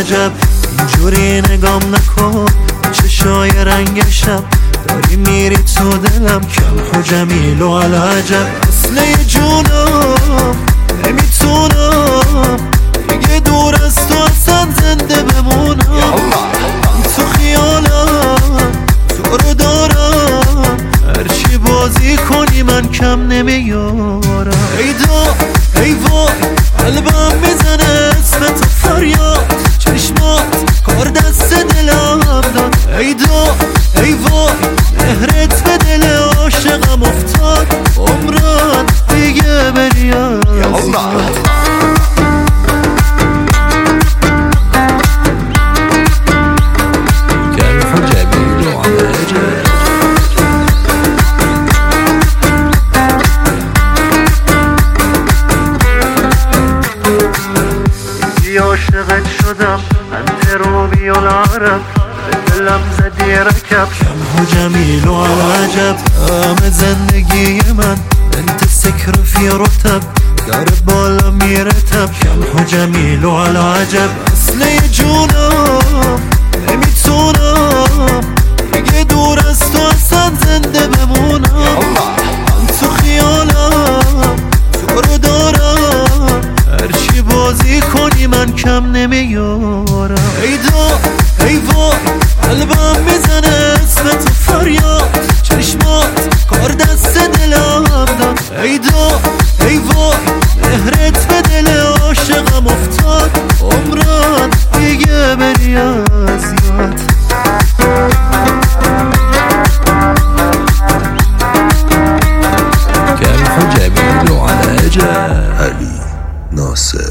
عجب اینجوری نگام نکن چشای رنگ شب داری میری تو دلم کم و جمیل و عجب اصله جونم نمیتونم دیگه دور از تو اصلا زنده بمونم من تو خیالم تو رو دارم هرچی بازی کنی من کم نمیارم ای دا ای وای قلبم میزنه اسم تو فریاد چشمات کار دست دلم داد ای دا ای وای مهرت به دل عاشقم افتاد عمران دیگه بری از عاشقت شدم انت روبی العرب به دلم زدی رکب کم و جمیل و عجب همه زندگی من انت سکر فی رتب داره بالا میرتب کم و جمیل و عجب اصله جونم نمیتونم دیگه دور از تو اصلا زنده بمونم من تو خیالم تو رو دارم هرچی بازی کنی من کم نمیارم ای دا ای وای قلبم میزنه اسم تو فریاد چشمات کار دست دلم داد ای دا ای وای مهرت به دل عاشقم افتاد عمران دیگه بری از یاد كيف جميل على علی ناصر